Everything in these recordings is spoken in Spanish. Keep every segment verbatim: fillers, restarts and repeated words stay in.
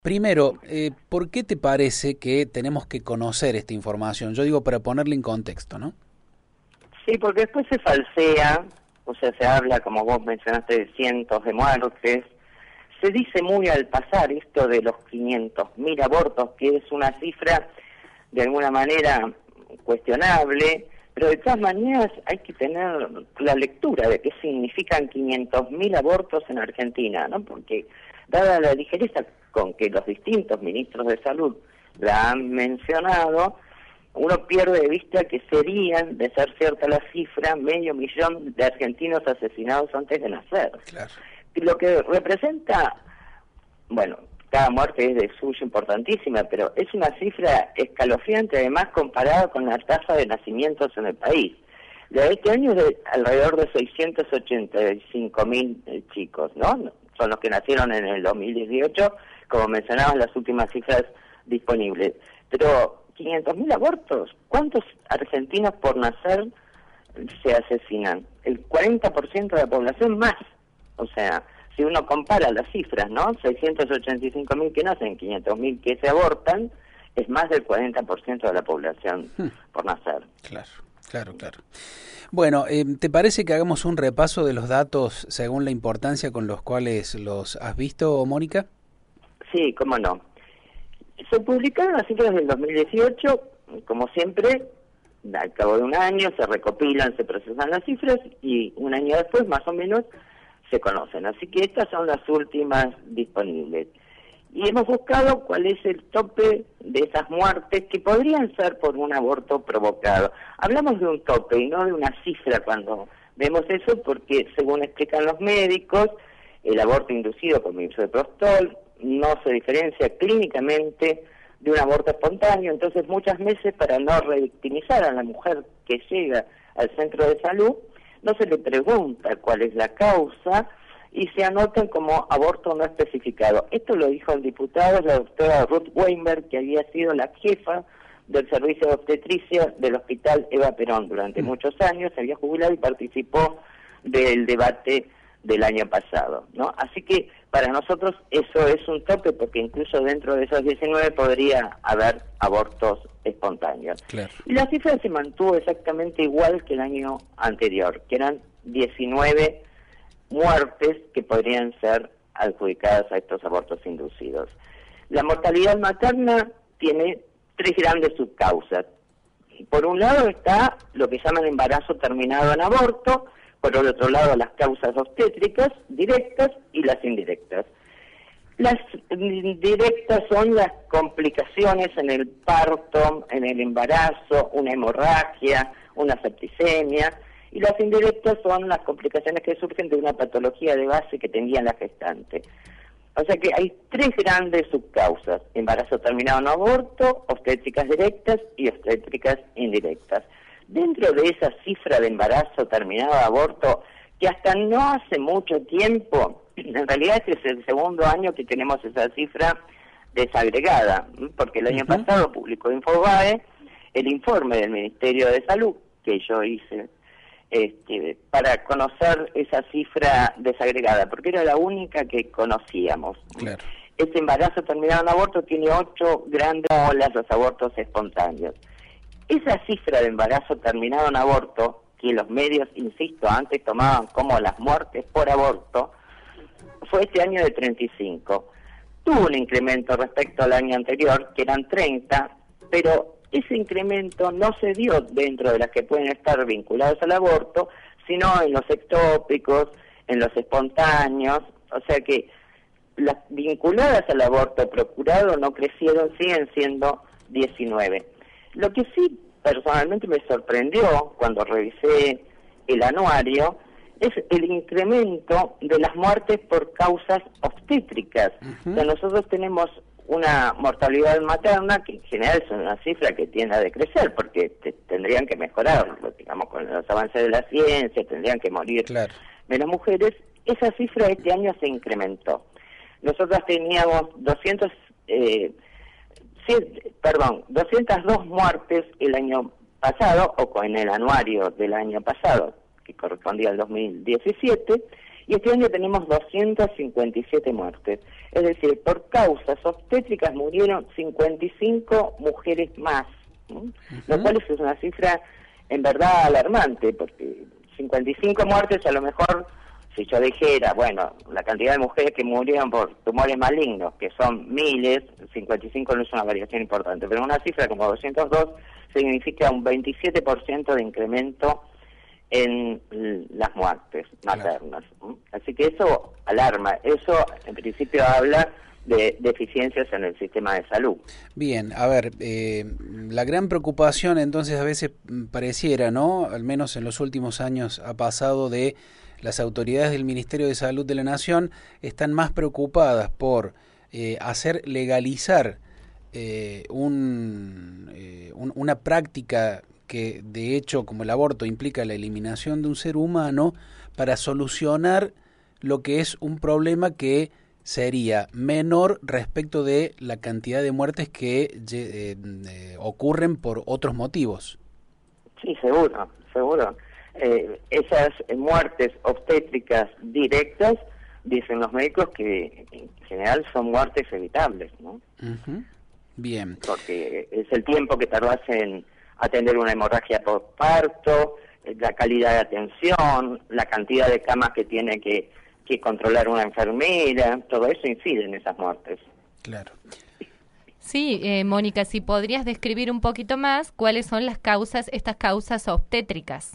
Primero, eh, ¿por qué te parece que tenemos que conocer esta información? Yo digo para ponerle en contexto, ¿no? Sí, porque después se falsea, o sea, se habla, como vos mencionaste, de cientos de muertes. Se dice muy al pasar esto de los quinientos mil abortos, que es una cifra de alguna manera cuestionable, pero de todas maneras hay que tener la lectura de qué significan quinientos mil abortos en Argentina, ¿no? Porque dada la ligereza con que los distintos ministros de salud la han mencionado, uno pierde de vista que serían, de ser cierta la cifra, medio millón de argentinos asesinados antes de nacer. Claro. Lo que representa, bueno, cada muerte es de suyo importantísima, pero es una cifra escalofriante además comparada con la tasa de nacimientos en el país. La de este año es de alrededor de seiscientos ochenta y cinco mil eh, chicos, ¿no? Son los que nacieron en el dos mil dieciocho, como mencionaban las últimas cifras disponibles. Pero quinientos mil abortos, ¿cuántos argentinos por nacer se asesinan? El cuarenta por ciento de la población más. O sea, si uno compara las cifras, ¿no? seiscientos ochenta y cinco mil que nacen, quinientos mil que se abortan, es más del cuarenta por ciento de la población hmm. por nacer. Claro, claro, claro. Bueno, eh, ¿te parece que hagamos un repaso de los datos según la importancia con los cuales los has visto, Mónica? Sí, cómo no. Se publicaron las cifras del dos mil dieciocho, como siempre, al cabo de un año se recopilan, se procesan las cifras y un año después, más o menos, se conocen. Así que estas son las últimas disponibles. Y hemos buscado cuál es el tope de esas muertes que podrían ser por un aborto provocado. Hablamos de un tope y no de una cifra cuando vemos eso, porque según explican los médicos, el aborto inducido con misoprostol no se diferencia clínicamente de un aborto espontáneo. Entonces muchas veces, para no revictimizar a la mujer que llega al centro de salud, no se le pregunta cuál es la causa y se anotan como aborto no especificado. Esto lo dijo el diputado, la doctora Ruth Weinberg, que había sido la jefa del servicio de obstetricia del Hospital Eva Perón durante muchos años, se había jubilado y participó del debate del año pasado, ¿no? Así que para nosotros eso es un tope, porque incluso dentro de esos diecinueve podría haber abortos espontáneos. Claro. Y la cifra se mantuvo exactamente igual que el año anterior, que eran diecinueve muertes que podrían ser adjudicadas a estos abortos inducidos. La mortalidad materna tiene tres grandes subcausas. Por un lado está lo que llaman embarazo terminado en aborto, por el otro lado las causas obstétricas directas y las indirectas. Las directas son las complicaciones en el parto, en el embarazo, una hemorragia, una septicemia, y las indirectas son las complicaciones que surgen de una patología de base que tenía la gestante. O sea que hay tres grandes subcausas: embarazo terminado en aborto, obstétricas directas y obstétricas indirectas. Dentro de esa cifra de embarazo terminado de aborto, que hasta no hace mucho tiempo, en realidad este es el segundo año que tenemos esa cifra desagregada, porque el año uh-huh. pasado publicó Infobae el informe del Ministerio de Salud, que yo hice, este, para conocer esa cifra desagregada, porque era la única que conocíamos. Claro. Ese embarazo terminado en aborto tiene ocho grandes olas, los abortos espontáneos. Esa cifra de embarazo terminado en aborto, que los medios, insisto, antes tomaban como las muertes por aborto, fue este año de treinta y cinco. Tuvo un incremento respecto al año anterior, que eran treinta, pero ese incremento no se dio dentro de las que pueden estar vinculadas al aborto, sino en los ectópicos, en los espontáneos, o sea que las vinculadas al aborto procurado no crecieron, siguen siendo diecinueve. Lo que sí personalmente me sorprendió cuando revisé el anuario es el incremento de las muertes por causas obstétricas. Uh-huh. O sea, nosotros tenemos una mortalidad materna que en general es una cifra que tiende a decrecer, porque te, tendrían que mejorar, digamos, con los avances de la ciencia, tendrían que morir claro. menos mujeres. Esa cifra este año se incrementó. Nosotros teníamos doscientos... Eh, Sí, perdón, doscientas dos muertes el año pasado, o en el anuario del año pasado, que correspondía al dos mil diecisiete, y este año tenemos doscientas cincuenta y siete muertes. Es decir, por causas obstétricas murieron cincuenta y cinco mujeres más, ¿no? Uh-huh. Lo cual es una cifra en verdad alarmante, porque cincuenta y cinco muertes a lo mejor, si yo dijera, bueno, la cantidad de mujeres que murieron por tumores malignos, que son miles, cincuenta y cinco no es una variación importante, pero una cifra como doscientos dos significa un veintisiete por ciento de incremento en las muertes maternas. Claro. Así que eso alarma, eso en principio habla de deficiencias en el sistema de salud. Bien, a ver, eh, la gran preocupación entonces a veces pareciera, ¿no? Al menos en los últimos años ha pasado de las autoridades del Ministerio de Salud de la Nación están más preocupadas por eh, hacer legalizar eh, un, eh, un, una práctica que de hecho, como el aborto implica la eliminación de un ser humano, para solucionar lo que es un problema que sería menor respecto de la cantidad de muertes que eh, eh, ocurren por otros motivos. Sí, seguro, seguro. Eh, esas muertes obstétricas directas, dicen los médicos que en general son muertes evitables, ¿no? Uh-huh. Bien. Porque es el tiempo que tardas en atender una hemorragia postparto, la calidad de atención, la cantidad de camas que tiene que, que controlar una enfermera, todo eso incide en esas muertes. Claro. Sí, eh, Mónica, si podrías describir un poquito más cuáles son las causas, estas causas obstétricas.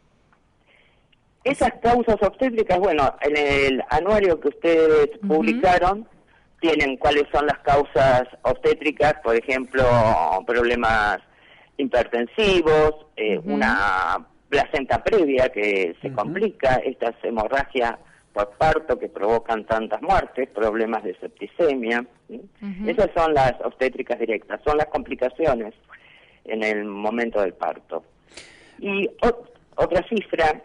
Esas causas obstétricas, bueno, en el anuario que ustedes uh-huh. publicaron, tienen cuáles son las causas obstétricas, por ejemplo, problemas hipertensivos, eh, uh-huh. una placenta previa que se uh-huh. complica, estas hemorragias por parto que provocan tantas muertes, problemas de septicemia. Uh-huh. Esas son las obstétricas directas, son las complicaciones en el momento del parto. Y ot- otra cifra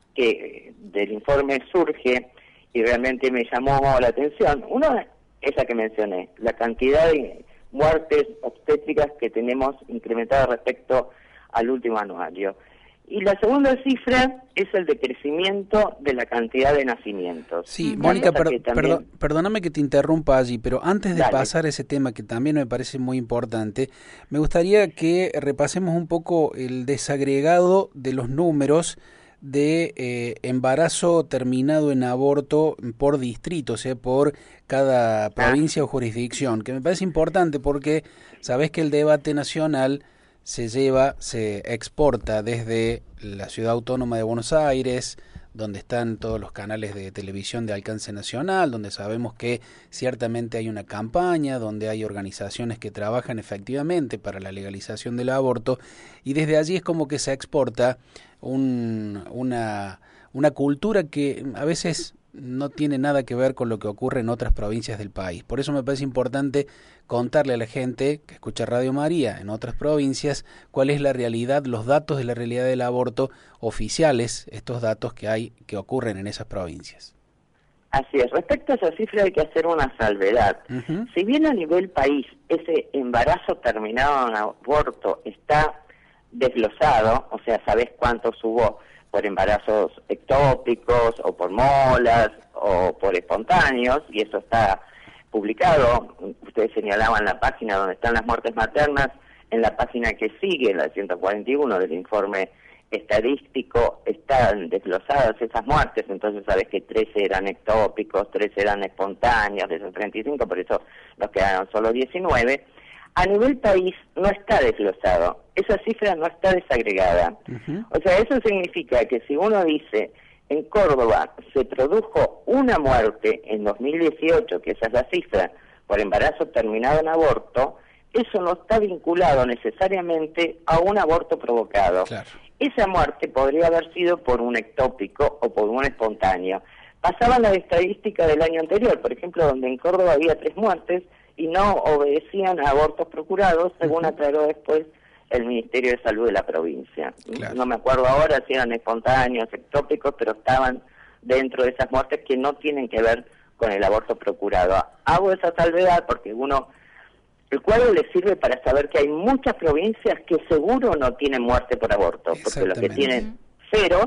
que del informe surge y realmente me llamó la atención, una es la que mencioné, la cantidad de muertes obstétricas que tenemos incrementada respecto al último anuario. Y la segunda cifra es el decrecimiento de la cantidad de nacimientos. Sí, Mónica, per también... perdón, perdóname que te interrumpa allí, pero antes de Dale. pasar a ese tema que también me parece muy importante, me gustaría que repasemos un poco el desagregado de los números de eh, embarazo terminado en aborto por distrito, o sea, por cada provincia o jurisdicción, que me parece importante porque sabés que el debate nacional se lleva, se exporta desde la Ciudad Autónoma de Buenos Aires, donde están todos los canales de televisión de alcance nacional, donde sabemos que ciertamente hay una campaña, donde hay organizaciones que trabajan efectivamente para la legalización del aborto, y desde allí es como que se exporta un, una, una cultura que a veces no tiene nada que ver con lo que ocurre en otras provincias del país. Por eso me parece importante contarle a la gente que escucha Radio María en otras provincias cuál es la realidad, los datos de la realidad del aborto oficiales, estos datos que hay que ocurren en esas provincias. Así es. Respecto a esa cifra hay que hacer una salvedad. Uh-huh. Si bien a nivel país ese embarazo terminado en aborto está desglosado, o sea, sabés cuántos hubo por embarazos ectópicos o por molas o por espontáneos, y eso está publicado. Ustedes señalaban la página donde están las muertes maternas, en la página que sigue, la ciento cuarenta y uno del informe estadístico, están desglosadas esas muertes, entonces sabes que trece eran ectópicos, trece eran espontáneos, de esos treinta y cinco, por eso nos quedaron solo diecinueve. A nivel país no está desglosado, esa cifra no está desagregada. Uh-huh. O sea, eso significa que si uno dice, en Córdoba se produjo una muerte en dos mil dieciocho, que esa es la cifra, por embarazo terminado en aborto, eso no está vinculado necesariamente a un aborto provocado. Claro. Esa muerte podría haber sido por un ectópico o por un espontáneo. Pasaban las estadísticas del año anterior, por ejemplo, donde en Córdoba había tres muertes, y no obedecían a abortos procurados, según aclaró después el Ministerio de Salud de la provincia. Claro. No me acuerdo ahora si eran espontáneos, ectópicos, pero estaban dentro de esas muertes que no tienen que ver con el aborto procurado. Hago esa salvedad porque uno, el cuadro le sirve para saber que hay muchas provincias que seguro no tienen muerte por aborto, porque los que tienen cero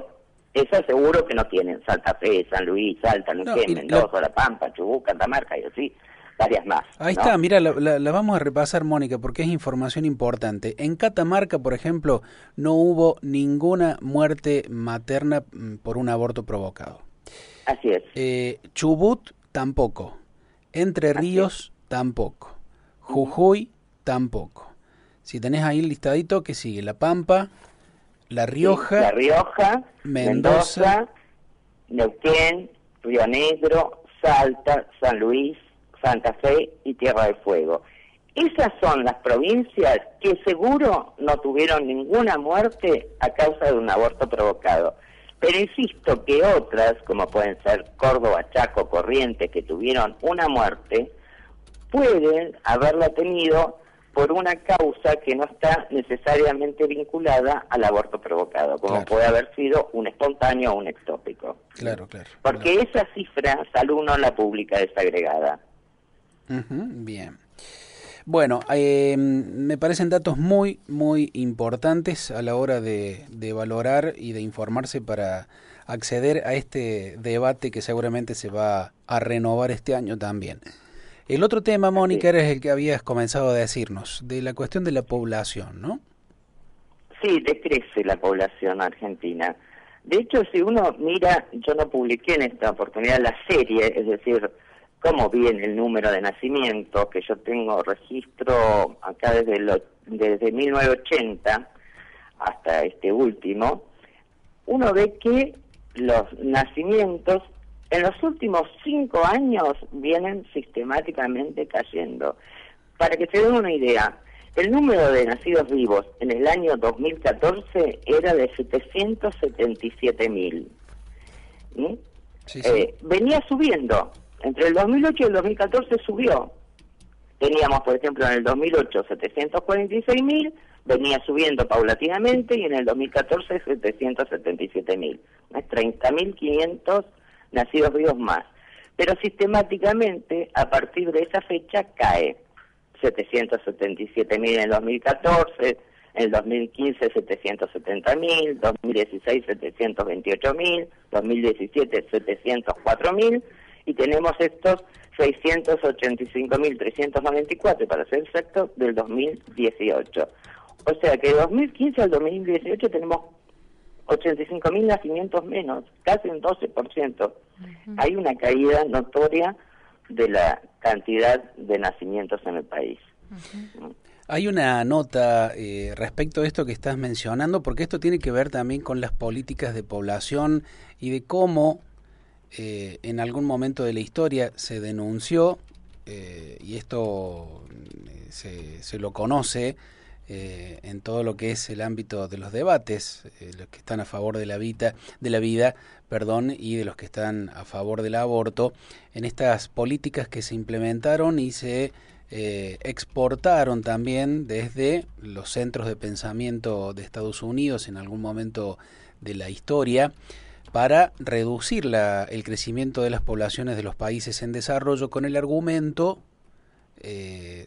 Esa seguro que no tienen. Santa Fe, San Luis, Salta, Neuquén, no, Mendoza, la... la Pampa, Chubut, Catamarca y así, varias más. Ahí ¿no? está, mira, la, la, la vamos a repasar, Mónica, porque es información importante. En Catamarca, por ejemplo, no hubo ninguna muerte materna por un aborto provocado. Así es. Eh, Chubut, tampoco. Entre Ríos, tampoco. Jujuy, tampoco. Si tenés ahí el listadito, ¿qué sigue? La Pampa, La Rioja, sí, La Rioja, Mendoza, Mendoza, Neuquén, Río Negro, Salta, San Luis, Santa Fe y Tierra del Fuego. Esas son las provincias que seguro no tuvieron ninguna muerte a causa de un aborto provocado. Pero insisto que otras, como pueden ser Córdoba, Chaco, Corrientes, que tuvieron una muerte, pueden haberla tenido por una causa que no está necesariamente vinculada al aborto provocado, como claro. puede haber sido un espontáneo o un ectópico. Claro, claro. Porque claro. esa cifra Salud no la publica desagregada. Uh-huh, bien. Bueno, eh, me parecen datos muy, muy importantes a la hora de, de valorar y de informarse para acceder a este debate que seguramente se va a renovar este año también. El otro tema, Mónica, era el que habías comenzado a decirnos, de la cuestión de la población, ¿no? Sí, decrece la población argentina. De hecho, si uno mira, yo no publiqué en esta oportunidad la serie, es decir, cómo viene el número de nacimientos, que yo tengo registro acá desde, lo, desde mil novecientos ochenta hasta este último, uno ve que los nacimientos en los últimos cinco años vienen sistemáticamente cayendo. Para que se den una idea, el número de nacidos vivos en el año dos mil catorce era de setecientos setenta y siete mil. ¿Mm? Sí, sí. Eh, venía subiendo. Entre el dos mil ocho y el dos mil catorce subió. Teníamos, por ejemplo, en el dos mil ocho setecientos cuarenta y seis mil, venía subiendo paulatinamente, y en el dos mil catorce setecientos setenta y siete mil. treinta mil quinientos nacidos vivos más. Pero sistemáticamente, a partir de esa fecha, cae. setecientos setenta y siete mil en el dos mil catorce, en el dos mil quince setecientos setenta mil, dos mil dieciséis setecientos veintiocho mil, dos mil diecisiete setecientos cuatro mil, y tenemos estos seiscientos ochenta y cinco mil trescientos noventa y cuatro, para ser exacto, del dos mil dieciocho. O sea que de dos mil quince al dos mil dieciocho tenemos ochenta y cinco mil nacimientos menos, casi un doce por ciento. Uh-huh. Hay una caída notoria de la cantidad de nacimientos en el país. Uh-huh. Hay una nota eh, respecto a esto que estás mencionando, porque esto tiene que ver también con las políticas de población y de cómo eh, en algún momento de la historia se denunció, eh, y esto eh, se, se lo conoce eh, en todo lo que es el ámbito de los debates, eh, los que están a favor de la vida, de la vida, perdón, y de los que están a favor del aborto, en estas políticas que se implementaron y se eh, exportaron también desde los centros de pensamiento de Estados Unidos en algún momento de la historia, para reducir la, el crecimiento de las poblaciones de los países en desarrollo, con el argumento eh,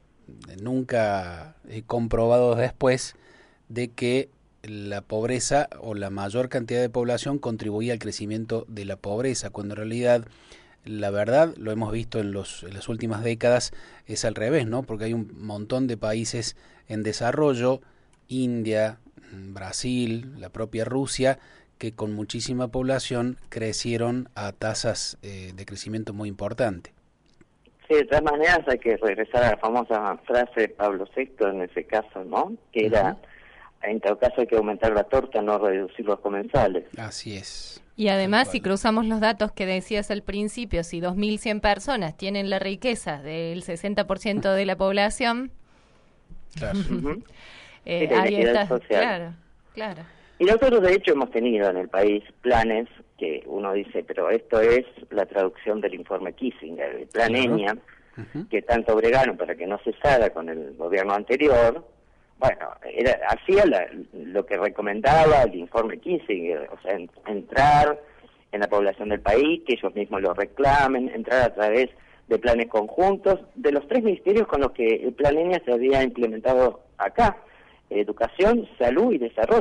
nunca eh, comprobado después de que la pobreza o la mayor cantidad de población contribuía al crecimiento de la pobreza, cuando en realidad la verdad, lo hemos visto en, los, en las últimas décadas, es al revés, ¿no? Porque hay un montón de países en desarrollo, India, Brasil, la propia Rusia, que con muchísima población crecieron a tasas eh, de crecimiento muy importante. Sí, de todas maneras hay que regresar a la famosa frase de Pablo sexto en ese caso, ¿no? Que era, uh-huh. en todo caso hay que aumentar la torta, no reducir los comensales. Así es. Y además, si cruzamos los datos que decías al principio, si dos mil cien personas tienen la riqueza del sesenta por ciento de la población, claro. Uh-huh. eh, sí, ahí está, social. claro, claro. Y nosotros de hecho hemos tenido en el país planes que uno dice, pero esto es la traducción del informe Kissinger, el plan claro. Enia, uh-huh. que tanto bregaron para que no cesara con el gobierno anterior. Bueno, era, hacía la, lo que recomendaba el informe Kissinger, o sea, en, entrar en la población del país, que ellos mismos lo reclamen, entrar a través de planes conjuntos de los tres ministerios con los que el plan Enia se había implementado acá, educación, salud y desarrollo.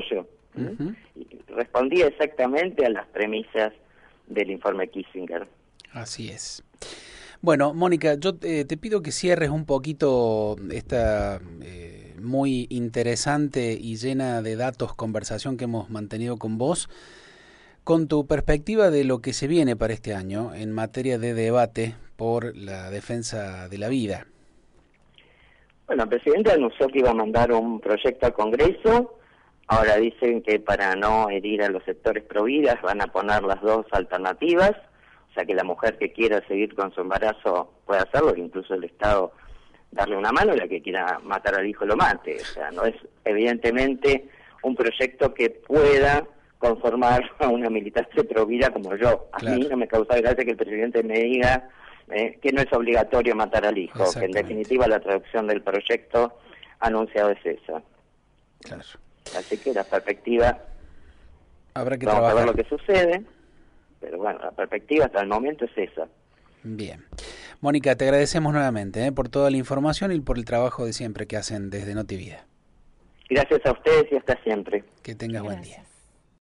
Uh-huh. Y respondía exactamente a las premisas del informe Kissinger. Así es. Bueno, Mónica, yo eh, te pido que cierres un poquito esta eh, muy interesante y llena de datos conversación que hemos mantenido con vos, con tu perspectiva de lo que se viene para este año en materia de debate por la defensa de la vida. Bueno, el presidente anunció que iba a mandar un proyecto al Congreso. Ahora dicen que para no herir a los sectores providas van a poner las dos alternativas. O sea, que la mujer que quiera seguir con su embarazo puede hacerlo, que incluso el Estado darle una mano, y la que quiera matar al hijo lo mate. O sea, no es evidentemente un proyecto que pueda conformar a una militante provida como yo. A claro. mí no me causa gracia que el presidente me diga eh, que no es obligatorio matar al hijo, que en definitiva la traducción del proyecto anunciado es esa. Claro. Así que la perspectiva, habrá que vamos trabajar. a ver lo que sucede. Pero bueno, la perspectiva hasta el momento es esa. Bien. Mónica, te agradecemos nuevamente ¿eh? por toda la información y por el trabajo de siempre que hacen desde Notivida. Gracias a ustedes y hasta siempre. Que tengas Gracias. Buen día.